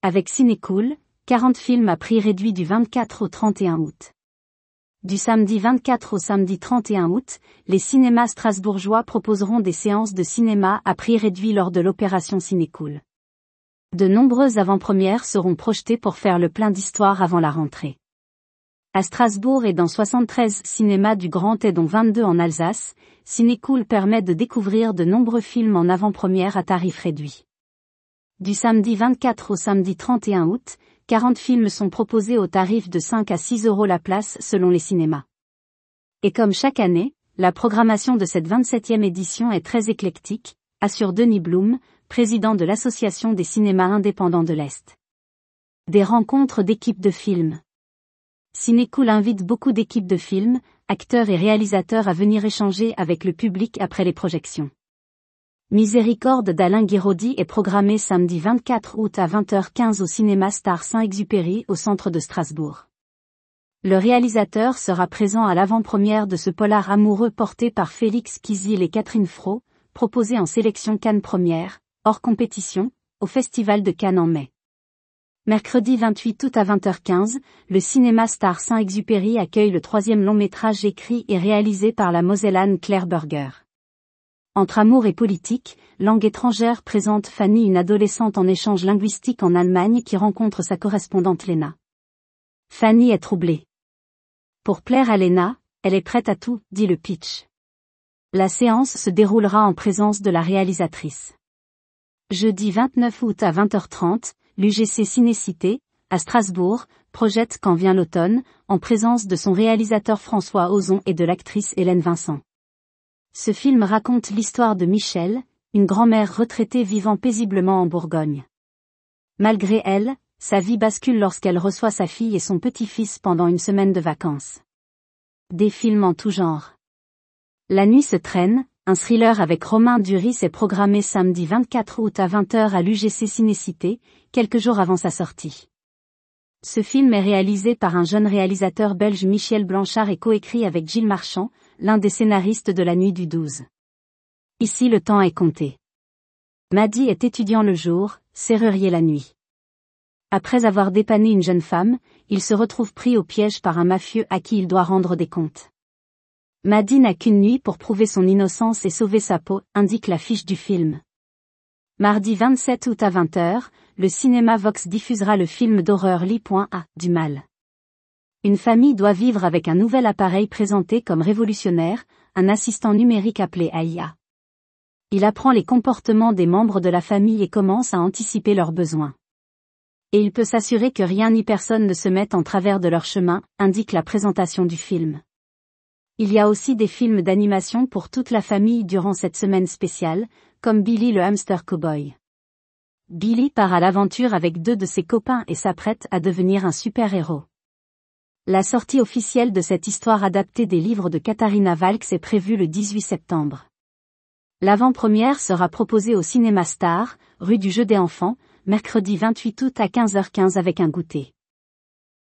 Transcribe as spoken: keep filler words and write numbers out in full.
Avec Cinécool, quarante films à prix réduit du vingt-quatre au trente et un août. Du samedi vingt-quatre au samedi trente et un août, les cinémas strasbourgeois proposeront des séances de cinéma à prix réduit lors de l'opération Cinécool. De nombreuses avant-premières seront projetées pour faire le plein d'histoire avant la rentrée. À Strasbourg et dans soixante-treize cinémas du Grand Est dont vingt-deux en Alsace, Cinécool permet de découvrir de nombreux films en avant-première à tarif réduit. Du samedi vingt-quatre au samedi trente et un août, quarante films sont proposés au tarif de cinq à six euros la place selon les cinémas. Et comme chaque année, la programmation de cette vingt-septième édition est très éclectique, assure Denis Blum, président de l'Association des cinémas indépendants de l'Est. Des rencontres d'équipes de films. Cinécool invite beaucoup d'équipes de films, acteurs et réalisateurs à venir échanger avec le public après les projections. Miséricorde d'Alain Guiraudy est programmé samedi vingt-quatre août à vingt heures quinze au cinéma Star Saint-Exupéry au centre de Strasbourg. Le réalisateur sera présent à l'avant-première de ce polar amoureux porté par Félix Kizil et Catherine Fro, proposé en sélection Cannes Première, hors compétition, au Festival de Cannes en mai. Mercredi vingt-huit août à vingt heures quinze, le cinéma Star Saint-Exupéry accueille le troisième long-métrage écrit et réalisé par la Mosellane Claire Burger. Entre amour et politique, langue étrangère présente Fanny, une adolescente en échange linguistique en Allemagne qui rencontre sa correspondante Lena. Fanny est troublée. Pour plaire à Lena, elle est prête à tout, dit le pitch. La séance se déroulera en présence de la réalisatrice. Jeudi vingt-neuf août à vingt heures trente, l'U G C Cinécité, à Strasbourg, projette Quand vient l'automne, en présence de son réalisateur François Ozon et de l'actrice Hélène Vincent. Ce film raconte l'histoire de Michèle, une grand-mère retraitée vivant paisiblement en Bourgogne. Malgré elle, sa vie bascule lorsqu'elle reçoit sa fille et son petit-fils pendant une semaine de vacances. Des films en tout genre. La nuit se traîne, un thriller avec Romain Duris est programmé samedi vingt-quatre août à vingt heures à l'U G C Cinécité, quelques jours avant sa sortie. Ce film est réalisé par un jeune réalisateur belge Michel Blanchard et coécrit avec Gilles Marchand, l'un des scénaristes de La Nuit du douze. Ici le temps est compté. Madi est étudiant le jour, serrurier la nuit. Après avoir dépanné une jeune femme, il se retrouve pris au piège par un mafieux à qui il doit rendre des comptes. Madi n'a qu'une nuit pour prouver son innocence et sauver sa peau, indique la fiche du film. Mardi vingt-sept août à vingt heures, le cinéma Vox diffusera le film d'horreur Lit A, du mal. Une famille doit vivre avec un nouvel appareil présenté comme révolutionnaire, un assistant numérique appelé A I A. Il apprend les comportements des membres de la famille et commence à anticiper leurs besoins. Et il peut s'assurer que rien ni personne ne se mette en travers de leur chemin, indique la présentation du film. Il y a aussi des films d'animation pour toute la famille durant cette semaine spéciale, comme Billy le hamster cowboy. Billy part à l'aventure avec deux de ses copains et s'apprête à devenir un super-héros. La sortie officielle de cette histoire adaptée des livres de Katharina Valks est prévue le dix-huit septembre. L'avant-première sera proposée au Cinéma Star, rue du Jeu des Enfants, mercredi vingt-huit août à quinze heures quinze avec un goûter.